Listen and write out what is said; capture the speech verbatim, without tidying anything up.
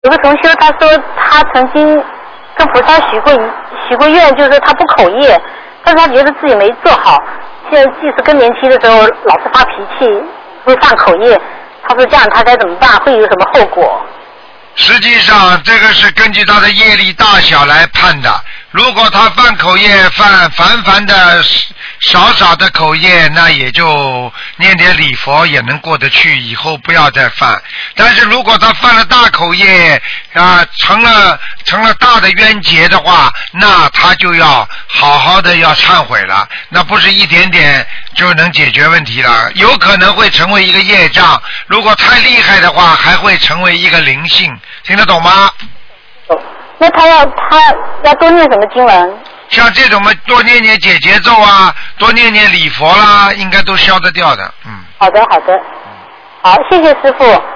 有个同修他说他曾经跟菩萨许过许过愿，就是他不口业，但是他觉得自己没做好，现在即使更年期的时候老是发脾气，会犯口业，他说这样他该怎么办？会有什么后果？ 实际上这个是根据他的业力大小来判的。如果他犯口业犯凡凡的少少的口业，那也就念点礼佛也能过得去，以后不要再犯。但是如果他犯了大口业啊，成了成了大的冤结的话，那他就要好好的要忏悔了，那不是一点点就能解决问题了，有可能会成为一个业障，如果太厉害的话还会成为一个灵性，听得懂吗？ 那他要他要多念什么经文？ 像这种嘛，多念念解结咒啊，多念念礼佛啦，应该都消得掉的。嗯。 好的，好的。好，谢谢师父。